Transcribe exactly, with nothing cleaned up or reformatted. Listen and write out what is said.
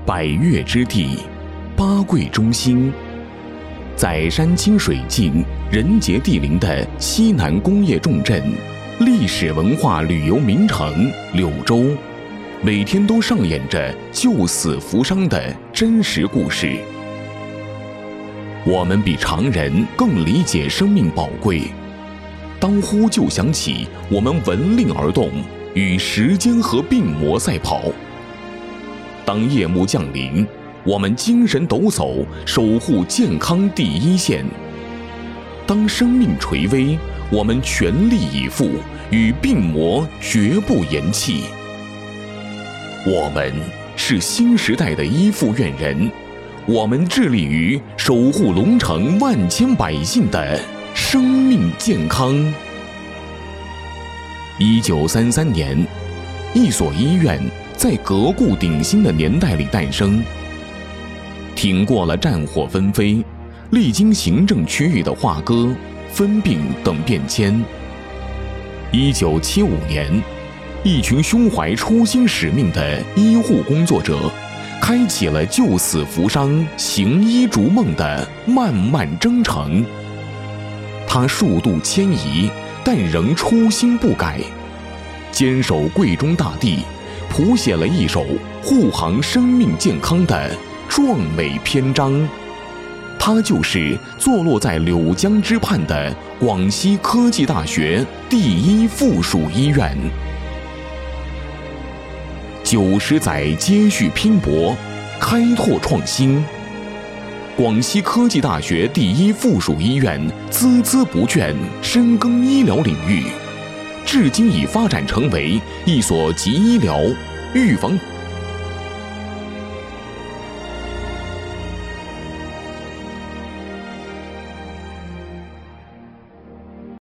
百越之地，八桂中心，在山清水净、人杰地灵的西南工业重镇、历史文化旅游名城柳州，每天都上演着救死扶伤的真实故事。我们比常人更理解生命宝贵，当呼救响起，我们闻令而动，与时间和病魔赛跑。当夜幕降临，我们精神抖擞，守护健康第一线。当生命垂危，我们全力以赴，与病魔绝不言弃。我们是新时代的医护院人，我们致力于守护龙城万千百姓的生命健康。一九三三年，一所医院在革故鼎新的年代里诞生，挺过了战火纷飞，历经行政区域的划割、分并等变迁。一九七五年，一群胸怀初心使命的医护工作者，开启了救死扶伤、行医逐梦的漫漫征程。他数度迁移，但仍初心不改，坚守贵中大地，谱写了一首护航生命健康的壮美篇章。它就是坐落在柳江之畔的广西科技大学第一附属医院。九十载接续拼搏，开拓创新。广西科技大学第一附属医院孜孜不倦，深耕医疗领域，至今已发展成为一所集医疗、预防、